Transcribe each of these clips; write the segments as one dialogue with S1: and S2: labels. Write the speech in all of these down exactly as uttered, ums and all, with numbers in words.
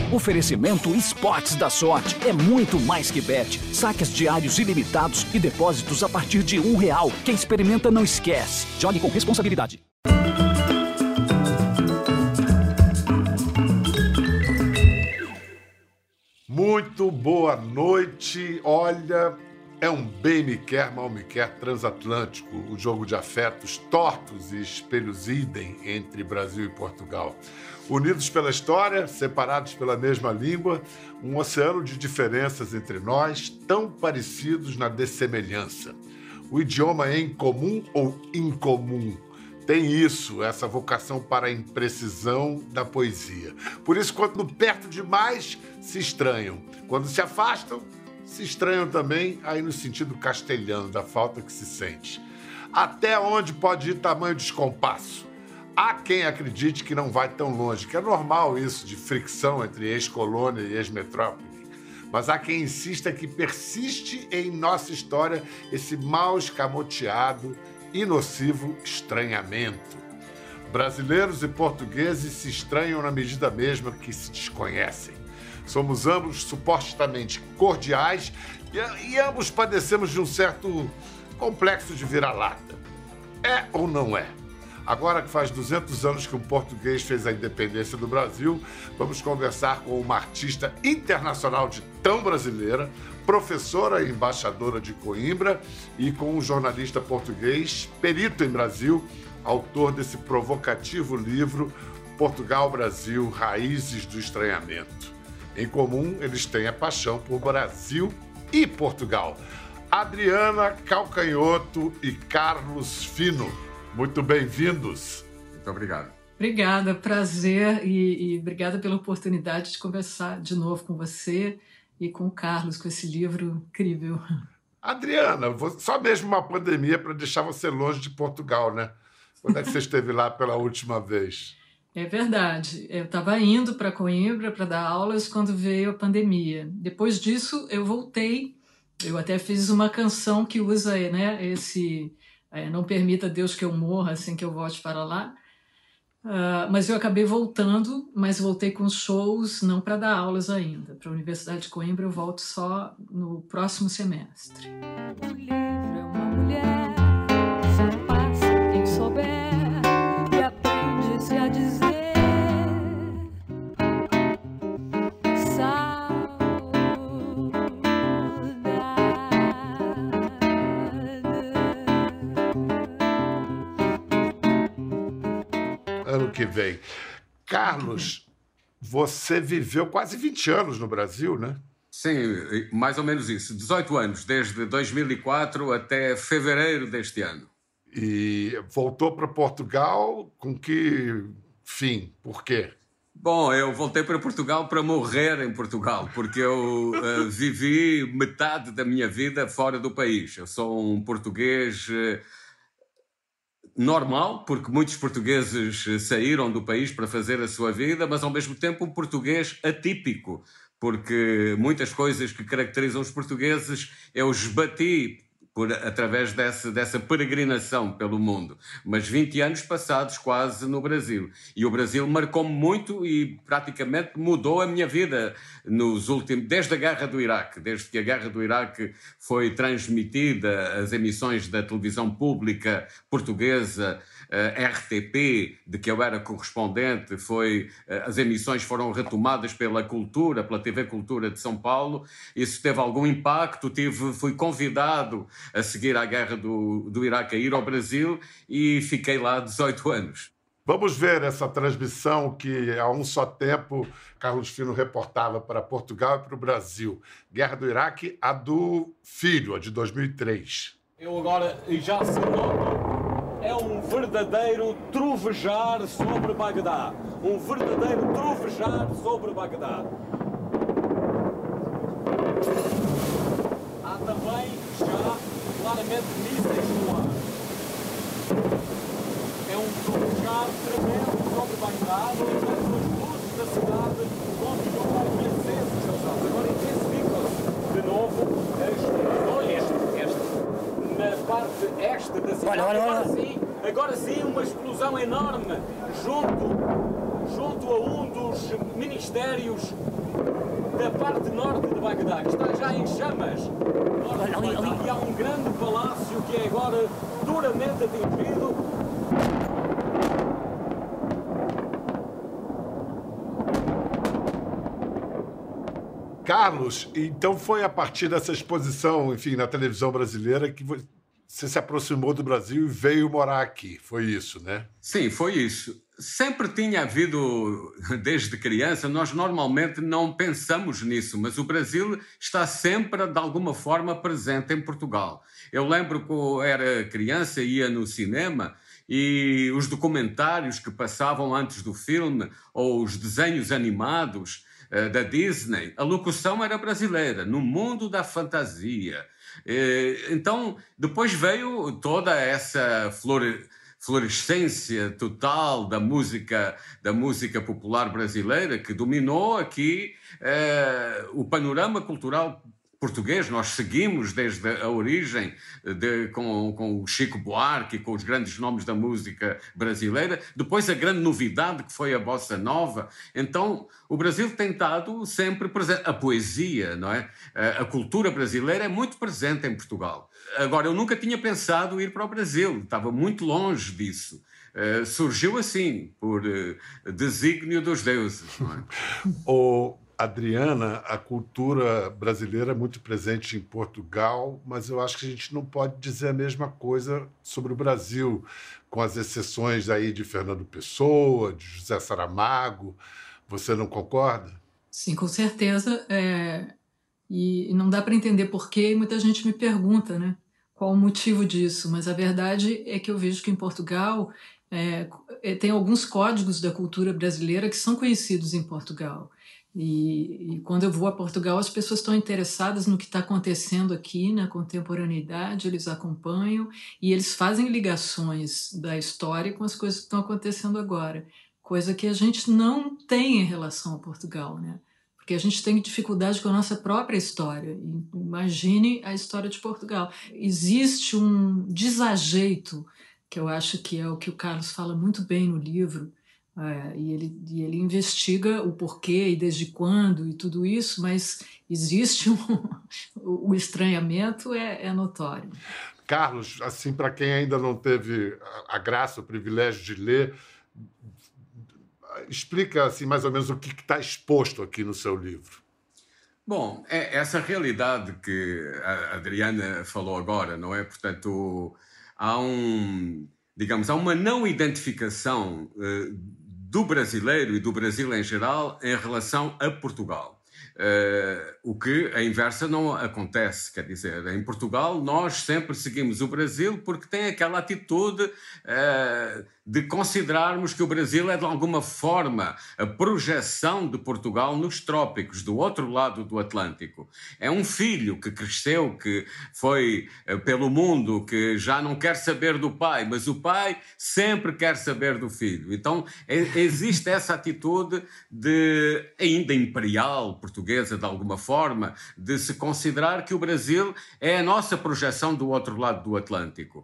S1: Oferecimento Esportes da Sorte. É muito mais que bet. Saques diários ilimitados e depósitos a partir de um real. Quem experimenta não esquece. Jogue com responsabilidade.
S2: Muito boa noite. Olha, é um bem me quer, mal me quer transatlântico, o jogo de afetos tortos e espelhos idem entre Brasil e Portugal. Unidos pela história, separados pela mesma língua, um oceano de diferenças entre nós, tão parecidos na dessemelhança. O idioma é incomum ou incomum? Tem isso, essa vocação para a imprecisão da poesia. Por isso, quando perto demais, se estranham. Quando se afastam, se estranham também, aí no sentido castelhano, da falta que se sente. Até onde pode ir tamanho descompasso? Há quem acredite que não vai tão longe, que é normal isso de fricção entre ex-colônia e ex-metrópole. Mas há quem insista que persiste em nossa história esse mal escamoteado e nocivo estranhamento. Brasileiros e portugueses se estranham na medida mesma que se desconhecem. Somos ambos supostamente cordiais e, e ambos padecemos de um certo complexo de vira-lata. É ou não é? Agora que faz duzentos anos que um português fez a independência do Brasil, vamos conversar com uma artista internacional de tão brasileira, professora e embaixadora de Coimbra, e com um jornalista português, perito em Brasil, autor desse provocativo livro Portugal, Brasil, Raízes do Estranhamento. Em comum, eles têm a paixão por Brasil e Portugal. Adriana Calcanhoto e Carlos Fino. Muito bem-vindos.
S3: Muito obrigado.
S4: Obrigada, prazer e, e obrigada pela oportunidade de conversar de novo com você e com o Carlos, com esse livro incrível.
S2: Adriana, só mesmo uma pandemia para deixar você longe de Portugal, né? Quando é que você esteve lá pela última vez?
S4: É verdade. Eu estava indo para Coimbra para dar aulas quando veio a pandemia. Depois disso, eu voltei. Eu até fiz uma canção que usa, né, esse... É, não permita Deus que eu morra assim que eu volte para lá. Uh, mas eu acabei voltando, mas voltei com shows, não para dar aulas ainda. Para a Universidade de Coimbra eu volto só no próximo semestre.
S5: O livro é uma mulher, só passa quem souber e aprende-se a dizer.
S2: Ano que vem. Carlos, você viveu quase vinte anos no Brasil, né?
S3: Sim, mais ou menos isso. dezoito anos, desde dois mil e quatro até fevereiro deste ano.
S2: E voltou para Portugal com que fim? Por quê?
S3: Bom, eu voltei para Portugal para morrer em Portugal, porque eu uh, vivi metade da minha vida fora do país. Eu sou um português... Uh, normal, porque muitos portugueses saíram do país para fazer a sua vida, mas ao mesmo tempo um português atípico, porque muitas coisas que caracterizam os portugueses eu esbati por, através dessa, dessa peregrinação pelo mundo. Mas vinte anos passados quase no Brasil. E o Brasil marcou-me muito e praticamente mudou a minha vida nos últimos, desde a Guerra do Iraque, desde que a Guerra do Iraque foi transmitida, as emissões da televisão pública portuguesa, a R T P, de que eu era correspondente, foi, as emissões foram retomadas pela Cultura, pela T V Cultura de São Paulo. Isso teve algum impacto. Tive, fui convidado a seguir a guerra do, do Iraque, a ir ao Brasil, e fiquei lá dezoito anos.
S2: Vamos ver essa transmissão que, há um só tempo, Carlos Fino reportava para Portugal e para o Brasil. Guerra do Iraque, a do filho, a de dois mil e três.
S6: Eu agora, e já se nota, é um verdadeiro trovejar sobre Bagdá. Um verdadeiro trovejar sobre Bagdá. Há também, já, claramente, mísseis no ar. É um trovejar tremendo sobre Bagdá, no entanto, as luzes da cidade continuam acesas. Agora intensificam-se de novo as este, este, na parte este da cidade.
S7: Olha, olha, olha.
S6: Agora sim, agora sim, uma explosão enorme junto, junto a um dos ministérios da parte norte de Bagdá, que está já em chamas.
S1: Olha, ali, ali.
S6: E há um grande palácio que é agora duramente atingido.
S2: Carlos, então foi a partir dessa exposição, enfim, na televisão brasileira que você se aproximou do Brasil e veio morar aqui. Foi isso, né?
S3: Sim, foi isso. Sempre tinha havido, desde criança, nós normalmente não pensamos nisso, mas o Brasil está sempre, de alguma forma, presente em Portugal. Eu lembro que eu era criança, ia no cinema e os documentários que passavam antes do filme ou os desenhos animados da Disney, a locução era brasileira, no mundo da fantasia. Então, depois veio toda essa florescência total da música, da música popular brasileira, que dominou aqui eh, o panorama cultural português. Nós seguimos desde a origem de, com, com o Chico Buarque, com os grandes nomes da música brasileira. Depois a grande novidade que foi a bossa nova. Então o Brasil tem estado sempre presente. A poesia, não é? A cultura brasileira é muito presente em Portugal. Agora, eu nunca tinha pensado ir para o Brasil. Estava muito longe disso. Uh, surgiu assim, por uh, desígnio dos deuses, não é?
S2: O... Adriana, a cultura brasileira é muito presente em Portugal, mas eu acho que a gente não pode dizer a mesma coisa sobre o Brasil, com as exceções aí de Fernando Pessoa, de José Saramago. Você não concorda?
S4: Sim, com certeza. É... E não dá para entender por quê, e muita gente me pergunta, né, qual o motivo disso, mas a verdade é que eu vejo que em Portugal é, tem alguns códigos da cultura brasileira que são conhecidos em Portugal. E, e quando eu vou a Portugal, as pessoas estão interessadas no que está acontecendo aqui na contemporaneidade, eles acompanham e eles fazem ligações da história com as coisas que estão acontecendo agora, coisa que a gente não tem em relação a Portugal, né? Porque a gente tem dificuldade com a nossa própria história. Imagine a história de Portugal. Existe um desajeito, que eu acho que é o que o Carlos fala muito bem no livro, É, e, ele, e ele investiga o porquê e desde quando e tudo isso, mas existe um, o estranhamento é, é notório.
S2: Carlos, assim, para quem ainda não teve a graça, o privilégio de ler, explica assim, mais ou menos o que está exposto aqui no seu livro.
S3: Bom, é essa realidade que a Adriana falou agora, não é? Portanto, há um, digamos, há uma não identificação uh, do brasileiro e do Brasil em geral em relação a Portugal. Uh, o que a inversa não acontece, quer dizer, em Portugal nós sempre seguimos o Brasil porque tem aquela atitude uh, de considerarmos que o Brasil é de alguma forma a projeção de Portugal nos trópicos, do outro lado do Atlântico. É um filho que cresceu, que foi uh, pelo mundo, que já não quer saber do pai, mas o pai sempre quer saber do filho. Então é, existe essa atitude de, ainda imperial portuguesa de alguma forma, de se considerar que o Brasil é a nossa projeção do outro lado do Atlântico.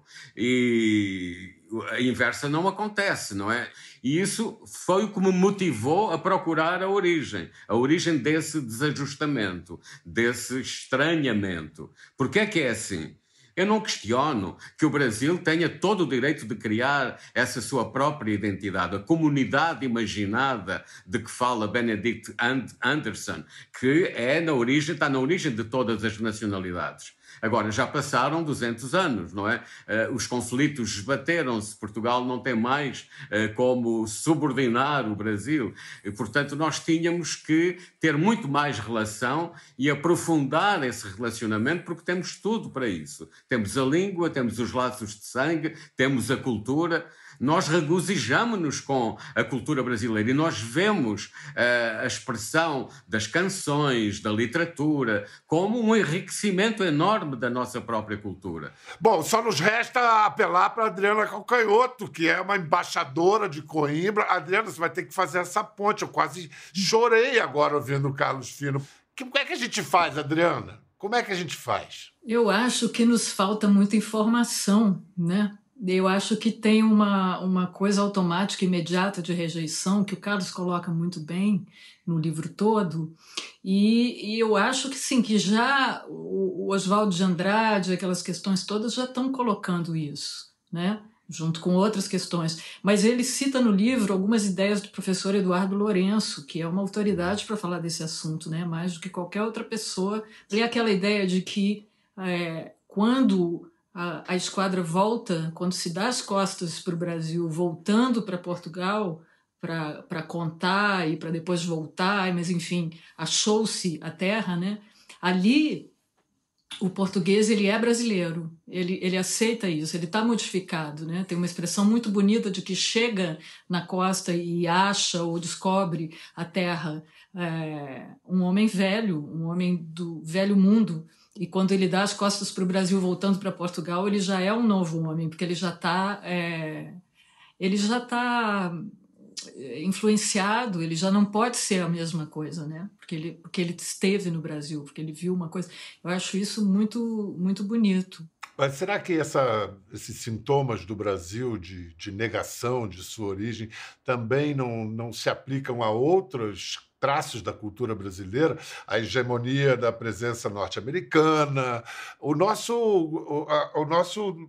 S3: E a inversa não acontece, não é? E isso foi o que me motivou a procurar a origem, a origem desse desajustamento, desse estranhamento. Porquê é que é assim? Eu não questiono que o Brasil tenha todo o direito de criar essa sua própria identidade, a comunidade imaginada de que fala Benedict Anderson, que é na origem, está na origem de todas as nacionalidades. Agora, já passaram duzentos anos, não é? Uh, os conflitos esbateram-se, Portugal não tem mais uh, como subordinar o Brasil. E, portanto, nós tínhamos que ter muito mais relação e aprofundar esse relacionamento, porque temos tudo para isso. Temos a língua, temos os laços de sangue, temos a cultura. Nós regozijamos-nos com a cultura brasileira e nós vemos uh, a expressão das canções, da literatura, como um enriquecimento enorme da nossa própria cultura.
S2: Bom, só nos resta apelar para a Adriana Calcanhoto, que é uma embaixadora de Coimbra. Adriana, você vai ter que fazer essa ponte. Eu quase chorei agora ouvindo o Carlos Fino. Como é que a gente faz, Adriana? Como é que a gente faz?
S4: Eu acho que nos falta muita informação, né? Eu acho que tem uma, uma coisa automática, imediata de rejeição, que o Carlos coloca muito bem no livro todo, e, e eu acho que sim, que já o, o Oswaldo de Andrade, aquelas questões todas já estão colocando isso, né? Junto com outras questões. Mas ele cita no livro algumas ideias do professor Eduardo Lourenço, que é uma autoridade para falar desse assunto, né? Mais do que qualquer outra pessoa. E aquela ideia de que é, quando a, a esquadra volta, quando se dá as costas para o Brasil, voltando para Portugal, para contar e para depois voltar, mas enfim, achou-se a terra, né? Ali o português ele é brasileiro, ele, ele aceita isso, ele está modificado, né? Tem uma expressão muito bonita de que chega na costa e acha ou descobre a terra é, um homem velho, um homem do velho mundo, e quando ele dá as costas para o Brasil voltando para Portugal, ele já é um novo homem, porque ele já está é, ele já está influenciado, ele já não pode ser a mesma coisa, né? Porque ele, porque ele esteve no Brasil, porque ele viu uma coisa. Eu acho isso muito, muito bonito.
S2: Mas será que essa, esses sintomas do Brasil de, de negação de sua origem também não, não se aplicam a outros traços da cultura brasileira? A hegemonia da presença norte-americana, o nosso, o, a, o nosso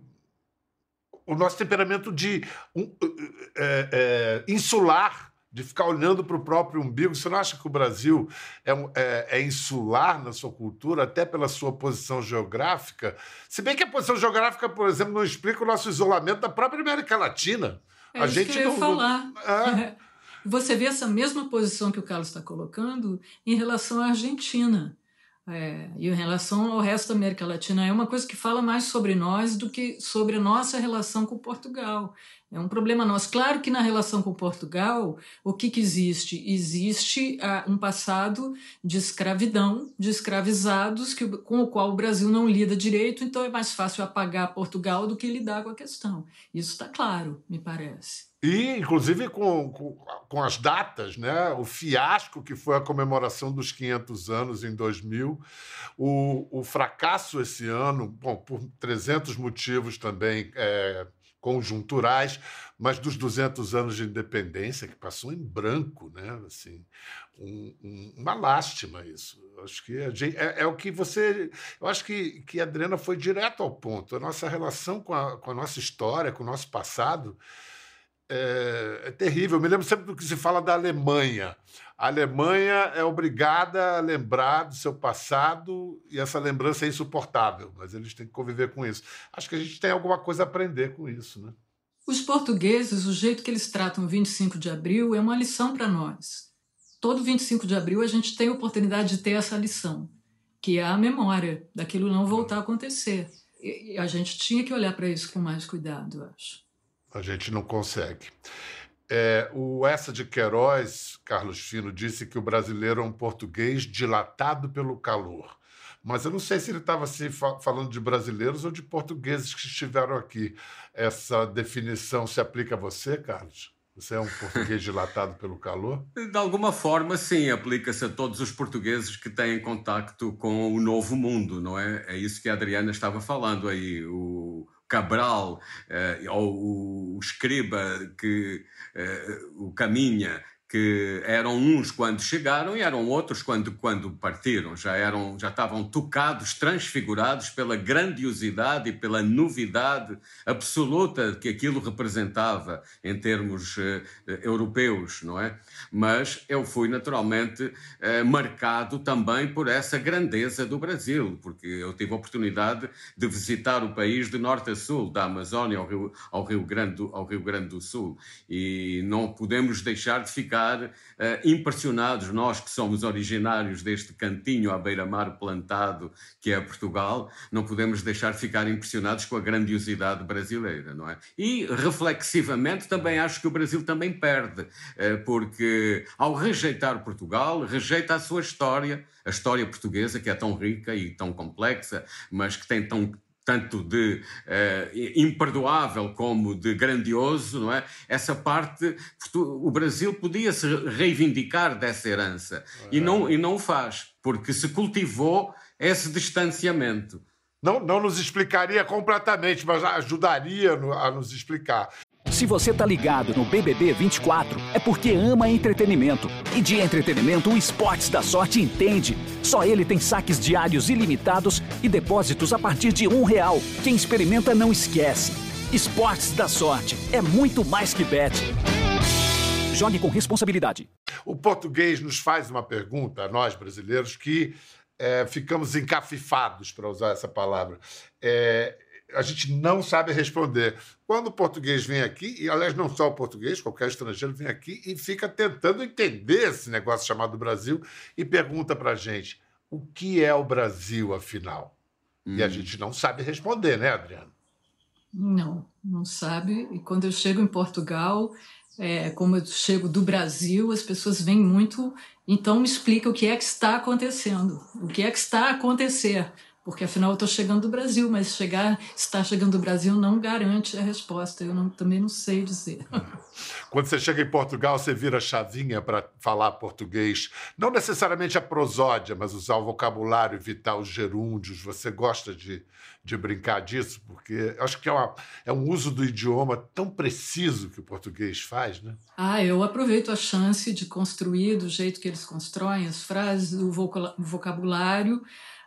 S2: o nosso temperamento de um, é, é, insular, de ficar olhando para o próprio umbigo. Você não acha que o Brasil é, um, é, é insular na sua cultura, até pela sua posição geográfica? Se bem que a posição geográfica, por exemplo, não explica o nosso isolamento da própria América Latina.
S4: É
S2: a
S4: isso
S2: gente
S4: que eu ia
S2: não,
S4: falar.
S2: É.
S4: Você vê essa mesma posição que o Carlos está colocando em relação à Argentina. É, e em relação ao resto da América Latina, é uma coisa que fala mais sobre nós do que sobre a nossa relação com Portugal. É um problema nosso. Claro que na relação com Portugal, o que, que existe? Existe uh, um passado de escravidão, de escravizados, que, com o qual o Brasil não lida direito, então é mais fácil apagar Portugal do que lidar com a questão. Isso está claro, me parece.
S2: E, inclusive, com, com, com as datas, né? O fiasco que foi a comemoração dos quinhentos anos em dois mil, o, o fracasso esse ano, bom, por trezentos motivos também é, conjunturais, mas dos duzentos anos de independência, que passou em branco, né? Assim, um, um, uma lástima isso. Eu acho que a gente, é, é o que você... Eu acho que, que a Adriana foi direto ao ponto. A nossa relação com a, com a nossa história, com o nosso passado, É, é terrível. Eu me lembro sempre do que se fala da Alemanha. A Alemanha é obrigada a lembrar do seu passado e essa lembrança é insuportável, mas eles têm que conviver com isso. Acho que a gente tem alguma coisa a aprender com isso, né?
S4: Os portugueses, o jeito que eles tratam o vinte e cinco de abril é uma lição para nós. Todo vinte e cinco de abril a gente tem a oportunidade de ter essa lição, que é a memória daquilo não voltar a acontecer. E a gente tinha que olhar para isso com mais cuidado, eu acho.
S2: A gente não consegue. É, o Essa de Queiroz, Carlos Fino, disse que o brasileiro é um português dilatado pelo calor. Mas eu não sei se ele estava assim, fa- falando de brasileiros ou de portugueses que estiveram aqui. Essa definição se aplica a você, Carlos? Você é um português dilatado pelo calor?
S3: De alguma forma, sim, aplica-se a todos os portugueses que têm contacto com o novo mundo, não é? É isso que a Adriana estava falando aí. O Cabral, eh, ou o Escriba, que, eh, o Caminha, que eram uns quando chegaram e eram outros quando, quando partiram. Já, eram, já estavam tocados, transfigurados pela grandiosidade e pela novidade absoluta que aquilo representava em termos eh, europeus, não é? Mas eu fui naturalmente eh, marcado também por essa grandeza do Brasil, porque eu tive a oportunidade de visitar o país de norte a sul, da Amazónia ao Rio, ao Rio, Grande, do, ao Rio Grande do Sul, e não podemos deixar de ficar Uh, impressionados, nós que somos originários deste cantinho à beira-mar plantado que é Portugal, não podemos deixar de ficar impressionados com a grandiosidade brasileira, não é? E reflexivamente também acho que o Brasil também perde, uh, porque ao rejeitar Portugal, rejeita a sua história, a história portuguesa que é tão rica e tão complexa, mas que tem tão tanto de eh, imperdoável como de grandioso, não é? Essa parte, o Brasil podia se reivindicar dessa herança, e não, e não o faz, porque se cultivou esse distanciamento.
S2: Não, não nos explicaria completamente, mas ajudaria a nos explicar.
S1: Se você tá ligado no B B B vinte e quatro, é porque ama entretenimento. E de entretenimento, o Esportes da Sorte entende. Só ele tem saques diários ilimitados e depósitos a partir de um real. Quem experimenta não esquece. Esportes da Sorte é muito mais que bet. Jogue com responsabilidade.
S2: O português nos faz uma pergunta, a nós brasileiros, que é, ficamos encafifados, para usar essa palavra. É, a gente não sabe responder. Quando o português vem aqui, e aliás não só o português, qualquer estrangeiro vem aqui e fica tentando entender esse negócio chamado Brasil e pergunta para a gente, o que é o Brasil, afinal? Hum. E a gente não sabe responder, né, Adriana?
S4: Não, não sabe. E quando eu chego em Portugal, é, como eu chego do Brasil, as pessoas vêm muito, então me explica o que é que está acontecendo, o que é que está a acontecer. Porque, afinal, eu estou chegando do Brasil, mas chegar, estar chegando do Brasil não garante a resposta. Eu não, também não sei dizer.
S2: Quando você chega em Portugal, você vira chavinha para falar português. Não necessariamente a prosódia, mas usar o vocabulário, evitar os gerúndios. Você gosta de, de brincar disso? Porque acho que é, uma, é um uso do idioma tão preciso que o português faz, né?
S4: Ah, eu aproveito a chance de construir do jeito que eles constroem as frases, o vocabulário.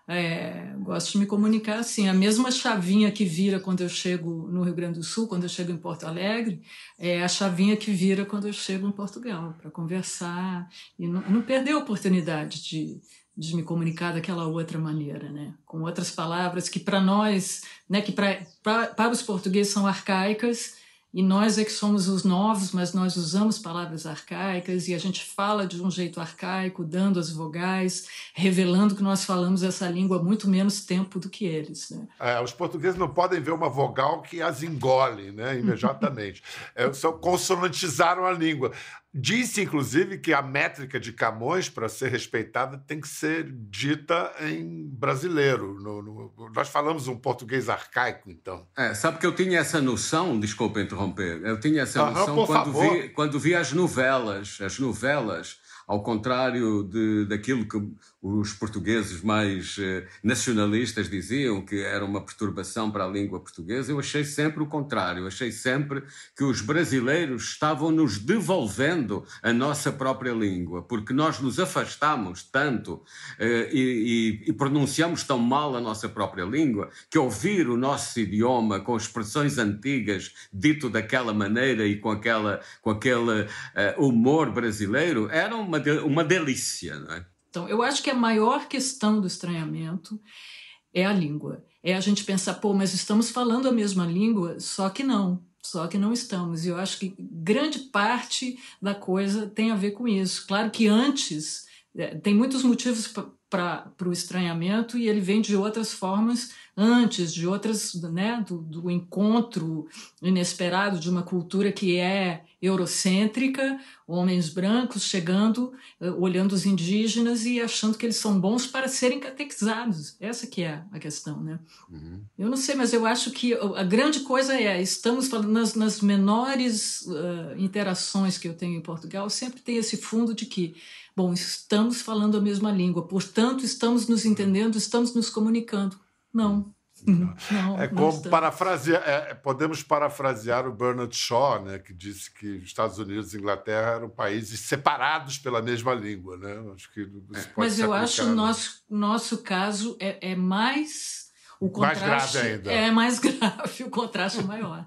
S4: É, gosto de me comunicar assim. A mesma chavinha que vira quando eu chego no Rio Grande do Sul, quando eu chego em Porto Alegre, é a chavinha que vira quando eu chego em Portugal, para conversar e não, não perder a oportunidade de, de me comunicar daquela outra maneira, né? Com outras palavras que para nós, né, que pra, pra, para os portugueses são arcaicas, e nós é que somos os novos, mas nós usamos palavras arcaicas e a gente fala de um jeito arcaico, dando as vogais, revelando que nós falamos essa língua há muito menos tempo do que eles, né?
S2: É, os portugueses não podem ver uma vogal que as engole, né, imediatamente. é, só consonantizaram a língua. Disse, inclusive, que a métrica de Camões, para ser respeitada, tem que ser dita em brasileiro. No, no, nós falamos um português arcaico, então.
S3: É, sabe que eu tinha essa noção, desculpa interromper, eu tinha essa
S2: Aham,
S3: noção
S2: por
S3: quando
S2: favor.
S3: vi, quando vi as novelas, as novelas, ao contrário de, daquilo que os portugueses mais eh, nacionalistas diziam, que era uma perturbação para a língua portuguesa, eu achei sempre o contrário. Achei sempre que os brasileiros estavam nos devolvendo a nossa própria língua, porque nós nos afastamos tanto eh, e, e, e pronunciamos tão mal a nossa própria língua, que ouvir o nosso idioma com expressões antigas, dito daquela maneira e com, aquela, com aquele eh, humor brasileiro, era uma, de, uma delícia, não é?
S4: Então, eu acho que a maior questão do estranhamento é a língua. É a gente pensar, pô, mas estamos falando a mesma língua, só que não. Só que não estamos. E eu acho que grande parte da coisa tem a ver com isso. Claro que antes, é, tem muitos motivos para o estranhamento e ele vem de outras formas antes, de outras, né, do, do encontro inesperado de uma cultura que é eurocêntrica, homens brancos chegando, olhando os indígenas e achando que eles são bons para serem catequizados. Essa que é a questão, né? Uhum. Eu não sei, mas eu acho que a grande coisa é, estamos falando nas, nas menores uh, interações que eu tenho em Portugal, sempre tem esse fundo de que, bom, estamos falando a mesma língua, portanto, estamos nos entendendo, estamos nos comunicando. Não. Não,
S2: é como parafrasear, é, podemos parafrasear o Bernard Shaw, né, que disse que os Estados Unidos e a Inglaterra eram países separados pela mesma língua, né? Acho que isso pode
S4: Mas
S2: ser
S4: eu
S2: aplicado.
S4: acho que o nosso, nosso caso é, é mais... O contraste
S2: mais grave ainda.
S4: É mais grave, o contraste é maior.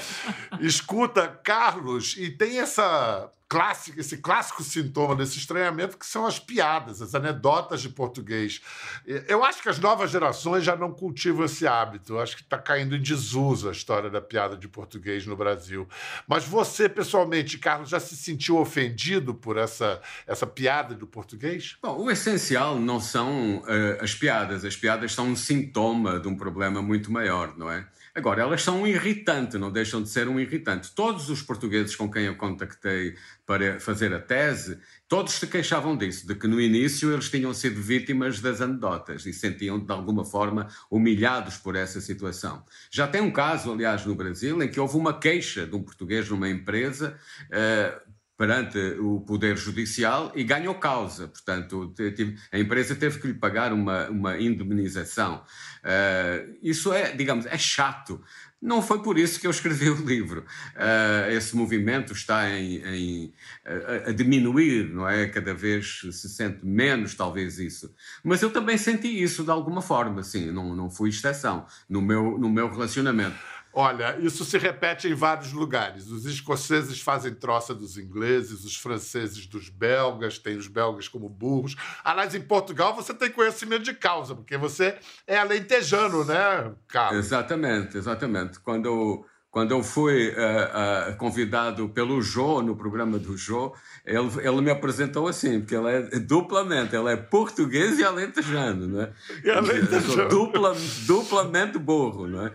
S2: Escuta, Carlos, e tem essa clássica, esse clássico sintoma desse estranhamento que são as piadas, as anedotas de português. Eu acho que as novas gerações já não cultivam esse hábito. Eu acho que está caindo em desuso a história da piada de português no Brasil. Mas você, pessoalmente, Carlos, já se sentiu ofendido por essa, essa piada do português?
S3: Bom, o essencial não são uh, as piadas. As piadas são um sintoma de um problema muito maior, não é? Agora, elas são um irritante, não deixam de ser um irritante. Todos os portugueses com quem eu contactei para fazer a tese, todos se queixavam disso, de que no início eles tinham sido vítimas das anedotas e sentiam de alguma forma humilhados por essa situação. Já tem um caso, aliás, no Brasil, em que houve uma queixa de um português numa empresa uh, perante o Poder Judicial e ganhou causa. Portanto, a empresa teve que lhe pagar uma, uma indemnização. Uh, isso é, digamos, é chato. Não foi por isso que eu escrevi o livro. Uh, esse movimento está em, em, a, a diminuir, não é? Cada vez se sente menos, talvez, isso. Mas eu também senti isso de alguma forma, sim. Não, não fui exceção no meu, no meu relacionamento.
S2: Olha, isso se repete em vários lugares. Os escoceses fazem troça dos ingleses, os franceses dos belgas, tem os belgas como burros. Aliás, em Portugal você tem conhecimento de causa, porque você é alentejano, né, Carlos?
S3: Exatamente, exatamente. Quando eu, quando eu fui uh, uh, convidado pelo Jô, no programa do Jô, ele, ele me apresentou assim, porque ele é duplamente, ele é português e alentejano, não é?
S2: E alentejano.
S3: Dupla, duplamente burro, não é?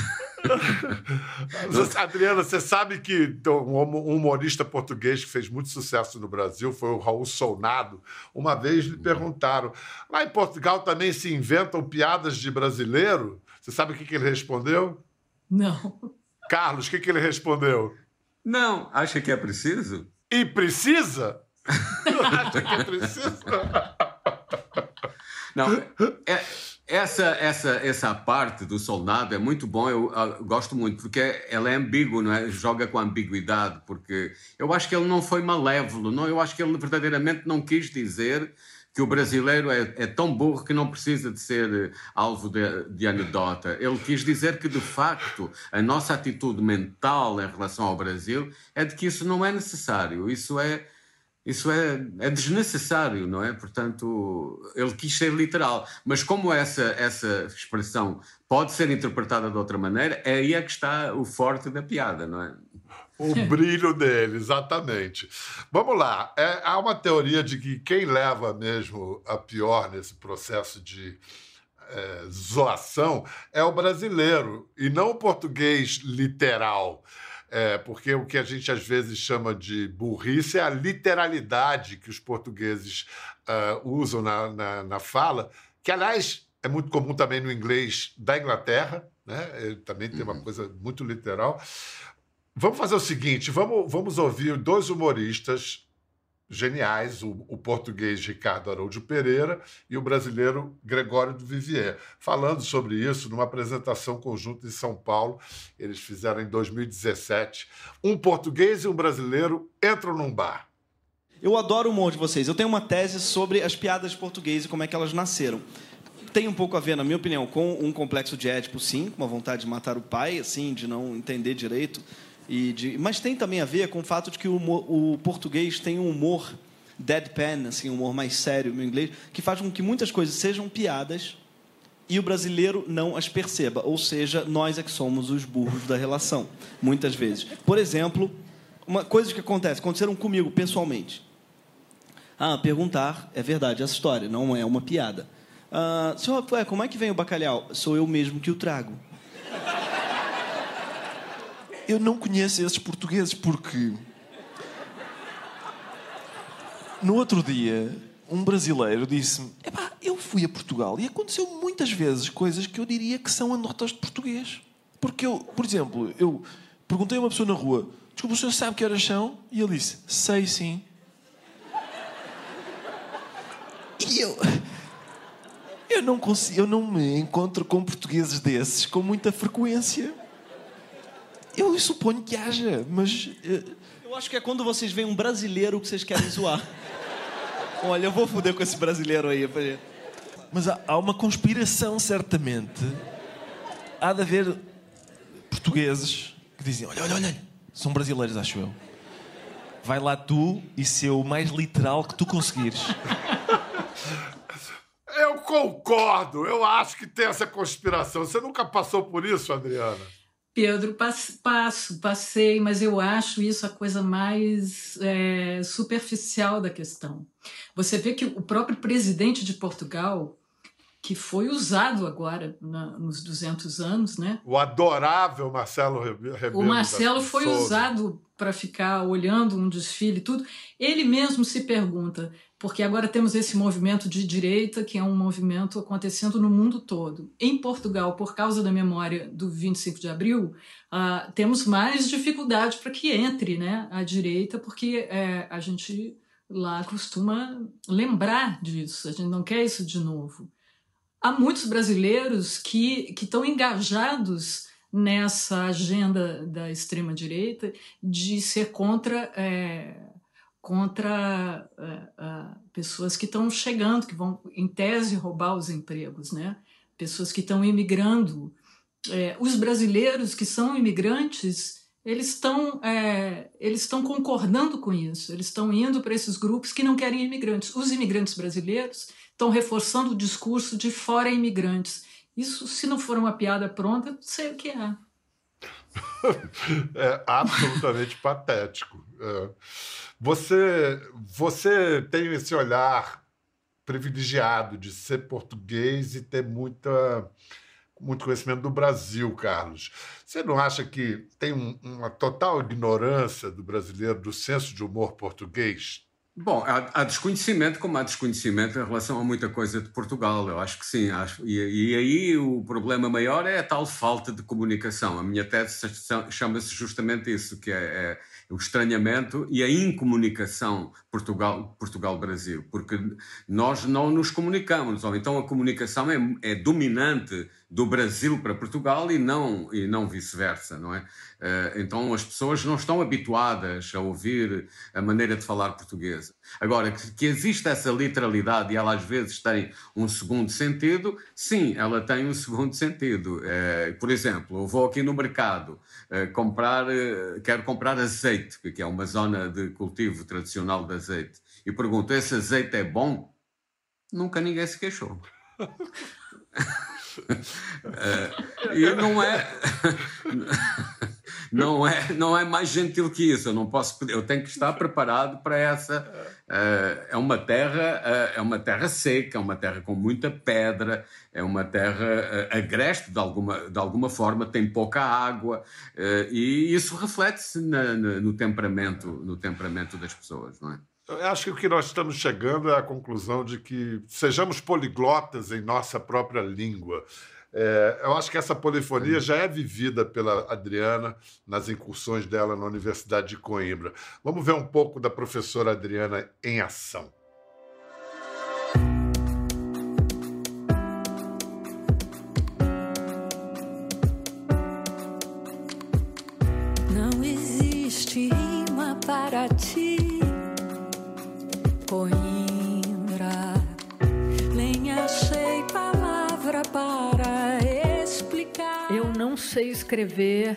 S2: Adriana, você sabe que um humorista português que fez muito sucesso no Brasil foi o Raul Solnado. Uma vez lhe perguntaram, lá em Portugal também se inventam piadas de brasileiro? Você sabe o que ele respondeu?
S4: Não.
S2: Carlos, o que ele respondeu?
S3: Não, acha que é preciso?
S2: E precisa? Acha que é preciso?
S3: Não, é... Essa, essa, essa parte do Solnado é muito bom, eu, eu gosto muito, porque ela é ambígua, não é? Joga com ambiguidade, porque eu acho que ele não foi malévolo, não? Eu acho que ele verdadeiramente não quis dizer que o brasileiro é, é tão burro que não precisa de ser alvo de, de anedota. Ele quis dizer que, de facto, a nossa atitude mental em relação ao Brasil é de que isso não é necessário, isso é... Isso é, é desnecessário, não é? Portanto, ele quis ser literal. Mas como essa, essa expressão pode ser interpretada de outra maneira, é aí é que está o forte da piada, não é?
S2: O brilho dele, exatamente. Vamos lá. É, há uma teoria de que quem leva mesmo a pior nesse processo de é, zoação é o brasileiro, e não o português literal. É, porque o que a gente às vezes chama de burrice é a literalidade que os portugueses uh, usam na, na, na fala, que, aliás, é muito comum também no inglês da Inglaterra, né? Ele também tem uma coisa muito literal. Vamos fazer o seguinte, vamos, vamos ouvir dois humoristas geniais, o, o português Ricardo Araújo Pereira e o brasileiro Gregório do Vivier, falando sobre isso numa apresentação conjunta em São Paulo. Eles fizeram em dois mil e dezessete. Um português e um brasileiro entram num bar.
S7: Eu adoro o humor de vocês. Eu tenho uma tese sobre as piadas portuguesas e como é que elas nasceram. Tem um pouco a ver, na minha opinião, com um complexo de Édipo, sim, com uma vontade de matar o pai, assim, de não entender direito. E de... Mas tem também a ver com o fato de que o, humor, o português tem um humor deadpan, assim, um humor mais sério no inglês, que faz com que muitas coisas sejam piadas e o brasileiro não as perceba. Ou seja, nós é que somos os burros da relação, muitas vezes. Por exemplo, uma coisa que acontece, aconteceram comigo pessoalmente. Ah, perguntar, é verdade, essa história, não é uma piada. Ah, senhor, ué, como é que vem o bacalhau? Sou eu mesmo que o trago.
S8: Eu não conheço esses portugueses porque... No outro dia, um brasileiro disse-me: epá, eu fui a Portugal e aconteceu muitas vezes coisas que eu diria que são anedotas de português. Porque eu, por exemplo, eu perguntei a uma pessoa na rua: desculpa, o senhor sabe que horas são? E ele disse: sei sim. E eu... Eu não consigo, eu não me encontro com portugueses desses com muita frequência. Eu suponho que haja, mas...
S7: Eu acho que é quando vocês veem um brasileiro que vocês querem zoar. Olha, eu vou foder com esse brasileiro aí.
S8: Mas há, há uma conspiração, certamente. Há de haver portugueses que dizem: olha, olha, olha, são brasileiros, acho eu. Vai lá tu e ser o mais literal que tu conseguires.
S2: Eu concordo. Eu acho que tem essa conspiração. Você nunca passou por isso, Adriana?
S4: Pedro, passo, passei, mas eu acho isso a coisa mais é, superficial da questão. Você vê que o próprio presidente de Portugal que foi usado agora na, nos duzentos anos, né?
S2: O adorável Marcelo Rebelo.
S4: O Marcelo foi
S2: Souza.
S4: usado para ficar olhando um desfile e tudo. Ele mesmo se pergunta, porque agora temos esse movimento de direita, que é um movimento acontecendo no mundo todo. Em Portugal, por causa da memória do vinte e cinco de abril, uh, temos mais dificuldade para que entre, né, a direita, porque é, a gente lá costuma lembrar disso, a gente não quer isso de novo. Há muitos brasileiros que que estão engajados nessa agenda da extrema-direita de ser contra, é, contra é, é, pessoas que estão chegando, que vão, em tese, roubar os empregos, né? Pessoas que estão imigrando. É, os brasileiros que são imigrantes, eles estão é, eles estão concordando com isso, eles estão indo para esses grupos que não querem imigrantes. Os imigrantes brasileiros estão reforçando o discurso de fora imigrantes. Isso, se não for uma piada pronta, não sei o que é.
S2: É absolutamente patético. É. Você, você tem esse olhar privilegiado de ser português e ter muita, muito conhecimento do Brasil, Carlos. Você não acha que tem um, uma total ignorância do brasileiro do senso de humor português?
S3: Bom, há, há desconhecimento, como há desconhecimento em relação a muita coisa de Portugal, eu acho que sim. Acho, e, e aí o problema maior é a tal falta de comunicação. A minha tese chama-se justamente isso, que é, é o estranhamento e a incomunicação Portugal, Portugal-Brasil, porque nós não nos comunicamos, ou então a comunicação é, é dominante do Brasil para Portugal e não, e não vice-versa, não é? Então as pessoas não estão habituadas a ouvir a maneira de falar portuguesa. Agora, que, que existe essa literalidade e ela às vezes tem um segundo sentido, sim, ela tem um segundo sentido. Por exemplo, eu vou aqui no mercado comprar, quero comprar azeite, que é uma zona de cultivo tradicional de azeite, e pergunto, esse azeite é bom? Nunca ninguém se queixou. Uh, e não é, não é não é mais gentil que isso. Eu não posso pedir, eu tenho que estar preparado para essa. Uh, é uma terra uh, é uma terra seca, é uma terra com muita pedra, é uma terra uh, agreste de alguma de alguma forma, tem pouca água uh, e isso reflete-se na, na, no temperamento no temperamento das pessoas, não é?
S2: Eu acho que o que nós estamos chegando é a conclusão de que sejamos poliglotas em nossa própria língua. É, eu acho que essa polifonia já é vivida pela Adriana nas incursões dela na Universidade de Coimbra. Vamos ver um pouco da professora Adriana em ação.
S5: Não existe rima para ti, Coimbra, nem achei palavra para explicar.
S4: Eu não sei escrever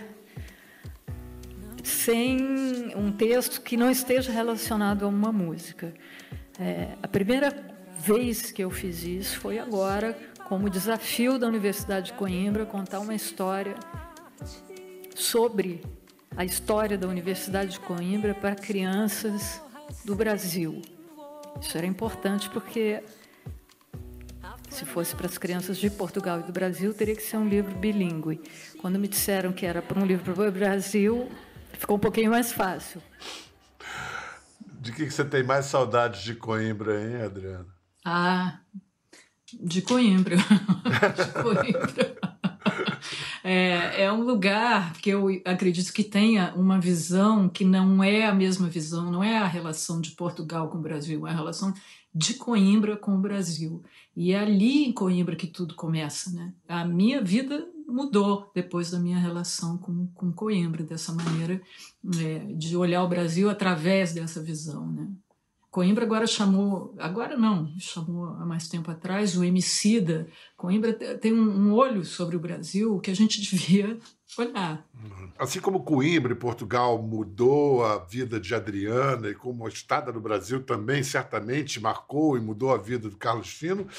S4: sem um texto que não esteja relacionado a uma música. É, a primeira vez que eu fiz isso foi agora, como desafio da Universidade de Coimbra, contar uma história sobre a história da Universidade de Coimbra para crianças do Brasil. Isso era importante porque, se fosse para as crianças de Portugal e do Brasil, teria que ser um livro bilíngue. Quando me disseram que era para um livro para o Brasil, ficou um pouquinho mais fácil.
S2: De que você tem mais saudades de Coimbra, hein, Adriana?
S4: Ah, de Coimbra. de Coimbra. É, é um lugar que eu acredito que tenha uma visão que não é a mesma visão, não é a relação de Portugal com o Brasil, é a relação de Coimbra com o Brasil. E é ali em Coimbra que tudo começa, né? A minha vida mudou depois da minha relação com, com Coimbra, dessa maneira é, de olhar o Brasil através dessa visão, né? Coimbra agora chamou, agora não, chamou há mais tempo atrás, o Emicida. Coimbra tem um olho sobre o Brasil que a gente devia olhar.
S2: Assim como Coimbra e Portugal mudou a vida de Adriana e como a estada no Brasil também certamente marcou e mudou a vida do Carlos Fino,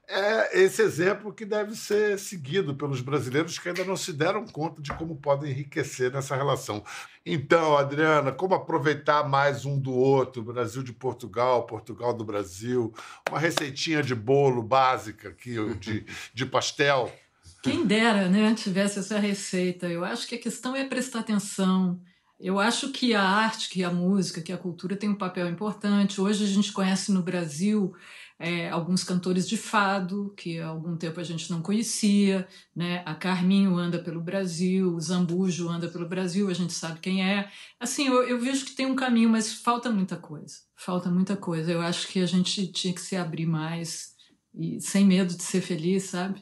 S2: É esse exemplo que deve ser seguido pelos brasileiros que ainda não se deram conta de como podem enriquecer nessa relação. Então, Adriana, como aproveitar mais um do outro, Brasil de Portugal, Portugal do Brasil, uma receitinha de bolo básica aqui, de, de pastel?
S4: Quem dera, né, tivesse essa receita. Eu acho que a questão é prestar atenção. Eu acho que a arte, que a música, que a cultura tem um papel importante. Hoje a gente conhece no Brasil é, alguns cantores de fado, que há algum tempo a gente não conhecia, né? A Carminho anda pelo Brasil, o Zambujo anda pelo Brasil, a gente sabe quem é. Assim, eu, eu vejo que tem um caminho, mas falta muita coisa. Falta muita coisa. Eu acho que a gente tinha que se abrir mais e sem medo de ser feliz, sabe?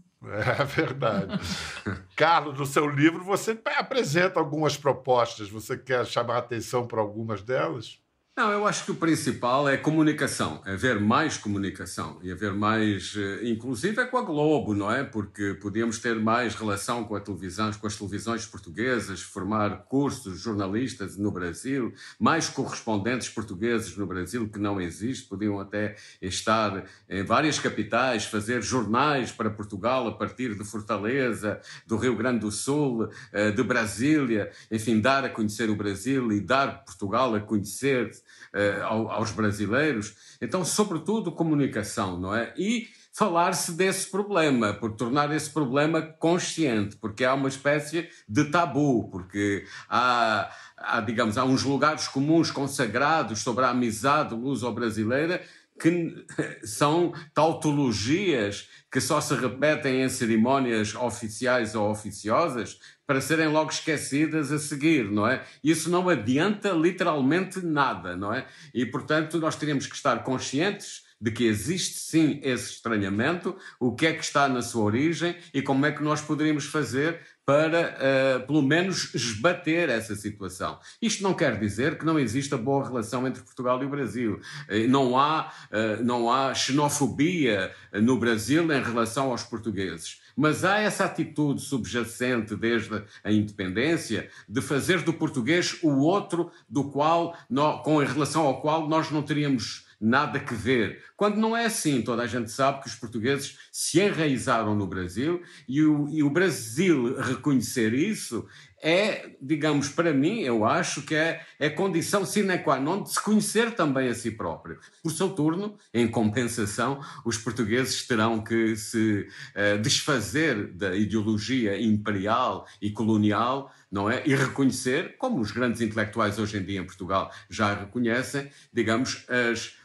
S2: É verdade. Carlos, no seu livro você apresenta algumas propostas. Você quer chamar a atenção para algumas delas?
S3: Não, eu acho que o principal é comunicação, é haver mais comunicação e haver mais, inclusive é com a Globo, não é? Porque podíamos ter mais relação com a televisão, com as televisões portuguesas, formar cursos jornalistas no Brasil, mais correspondentes portugueses no Brasil, que não existe, podiam até estar em várias capitais, fazer jornais para Portugal a partir de Fortaleza, do Rio Grande do Sul, de Brasília, enfim, dar a conhecer o Brasil e dar Portugal a conhecer Uh, aos brasileiros. Então, sobretudo, comunicação, não é? E falar-se desse problema, por tornar esse problema consciente, porque há uma espécie de tabu, porque há, há, digamos, há uns lugares comuns consagrados sobre a amizade luso-brasileira que são tautologias que só se repetem em cerimónias oficiais ou oficiosas para serem logo esquecidas a seguir, não é? Isso não adianta literalmente nada, não é? E, portanto, nós teríamos que estar conscientes de que existe sim esse estranhamento, o que é que está na sua origem e como é que nós poderíamos fazer para, uh, pelo menos, esbater essa situação. Isto não quer dizer que não exista boa relação entre Portugal e o Brasil. Uh, não há, uh, não há xenofobia no Brasil em relação aos portugueses. Mas há essa atitude subjacente desde a independência de fazer do português o outro do qual, no, com em relação ao qual nós não teríamos nada que ver. Quando não é assim, toda a gente sabe que os portugueses se enraizaram no Brasil e o, e o Brasil reconhecer isso é, digamos, para mim, eu acho que é, é condição sine qua non de se conhecer também a si próprio. Por seu turno, em compensação, os portugueses terão que se uh, desfazer da ideologia imperial e colonial, não é? E reconhecer, como os grandes intelectuais hoje em dia em Portugal já reconhecem, digamos, as,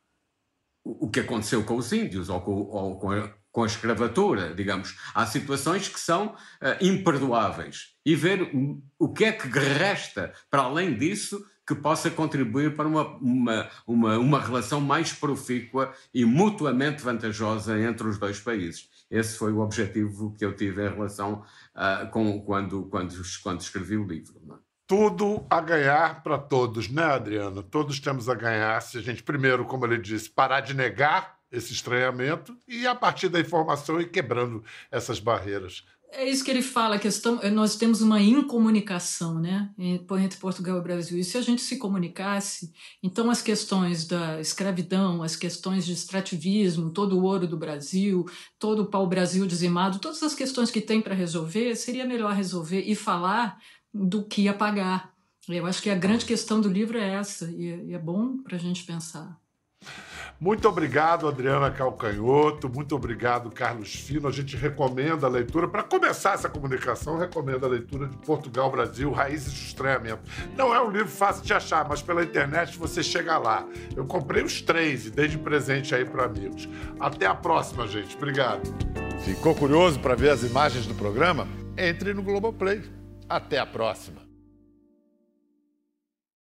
S3: o que aconteceu com os índios ou com, ou com a com a escravatura, digamos. Há situações que são uh, imperdoáveis. E ver o que é que resta, para além disso, que possa contribuir para uma, uma, uma, uma relação mais profícua e mutuamente vantajosa entre os dois países. Esse foi o objetivo que eu tive em relação uh, com quando, quando, quando escrevi o livro. Não é?
S2: Tudo a ganhar para todos, né, Adriana? Todos temos a ganhar se a gente, primeiro, como ele disse, parar de negar esse estranhamento e, a partir da informação, ir quebrando essas barreiras.
S4: É isso que ele fala, a questão, nós temos uma incomunicação, né, entre Portugal e o Brasil. E se a gente se comunicasse, então as questões da escravidão, as questões de extrativismo, todo o ouro do Brasil, todo o pau-brasil dizimado, todas as questões que tem para resolver, seria melhor resolver e falar do que apagar. Eu acho que a grande questão do livro é essa, e é bom para a gente pensar.
S2: Muito obrigado, Adriana Calcanhoto. Muito obrigado, Carlos Fino. A gente recomenda a leitura. Para começar essa comunicação, recomendo a leitura de Portugal, Brasil, Raízes do Estranhamento. Não é um livro fácil de achar, mas pela internet você chega lá. Eu comprei os três e dei de presente aí para amigos. Até a próxima, gente. Obrigado. Ficou curioso para ver as imagens do programa? Entre no Globoplay. Até a próxima.